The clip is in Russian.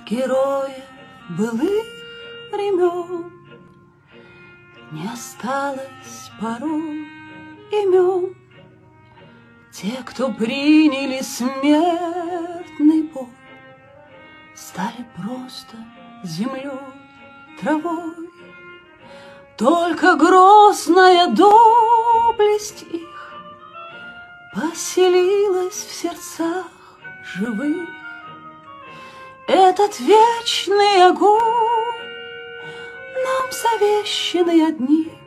героев былых времен. Не осталось порой имен. Те, кто приняли смертный бой, стали просто землей, травой. Только грозная доблесть их поселилась в сердцах живых. Этот вечный огонь, нам завещанный одним,